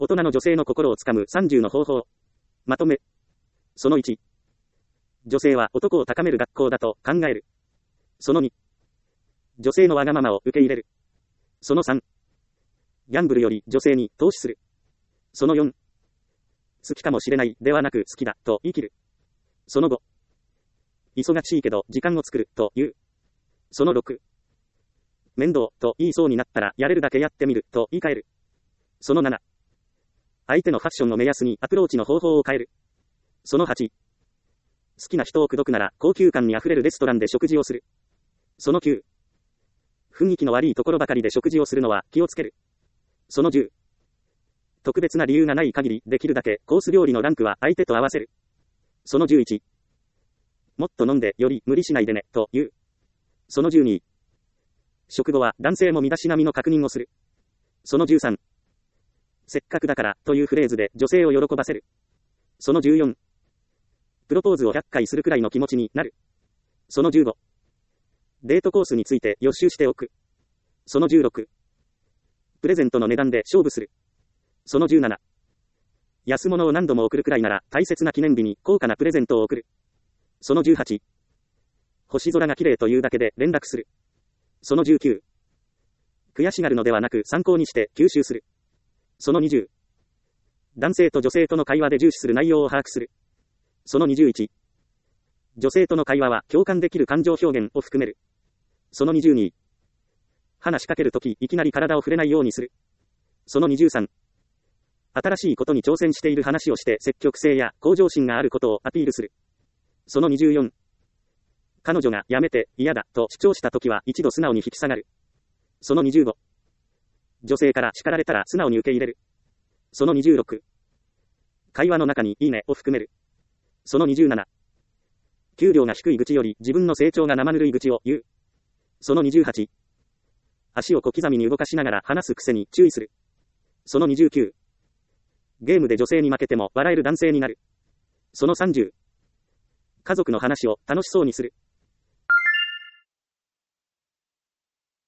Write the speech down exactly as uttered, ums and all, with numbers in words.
大人の女性の心をつかむさんじゅうの方法。まとめ。そのいち。女性は男を高める学校だと考える。そのに。女性のわがままを受け入れる。そのさん。ギャンブルより女性に投資する。そのよん。好きかもしれないではなく好きだと言い切る。そのご。忙しいけど時間を作ると言う。そのろく。面倒と言いそうになったらやれるだけやってみると言い換える。そのなな。相手のファッションを目安にアプローチの方法を変える。そのはち。好きな人を口説くなら高級感にあふれるレストランで食事をする。そのきゅう。雰囲気の悪いところばかりで食事をするのは気をつける。そのじゅう。特別な理由がない限りできるだけコース料理のランクは相手と合わせる。そのじゅういち。もっと飲んでより無理しないでねと言う。そのじゅうに。食後は男性も身だしなみの確認をする。そのじゅうさん。せっかくだからというフレーズで女性を喜ばせる。そのじゅうよん。プロポーズをひゃっかいするくらいの気持ちになる。そのじゅうご。デートコースについて予習しておく。そのじゅうろく。プレゼントの値段で勝負する。そのじゅうなな。安物を何度も送るくらいなら大切な記念日に高価なプレゼントを送る。そのじゅうはち。星空が綺麗というだけで連絡する。そのじゅうきゅう。悔しがるのではなく参考にして吸収する。そのにじゅう。男性と女性との会話で重視する内容を把握する。そのにじゅういち。女性との会話は共感できる感情表現を含める。そのにじゅうに。話しかけるときいきなり体を触れないようにする。そのにじゅうさん。新しいことに挑戦している話をして積極性や向上心があることをアピールする。そのにじゅうよん。彼女がやめて嫌だと主張したときは一度素直に引き下がる。そのにじゅうご。女性から叱られたら素直に受け入れる。そのにじゅうろく。会話の中にいいねを含める。そのにじゅうなな。給料が低い愚痴より自分の成長が生ぬるい愚痴を言う。そのにじゅうはち。足を小刻みに動かしながら話す癖に注意する。そのにじゅうきゅう。ゲームで女性に負けても笑える男性になる。そのさんじゅう。家族の話を楽しそうにする。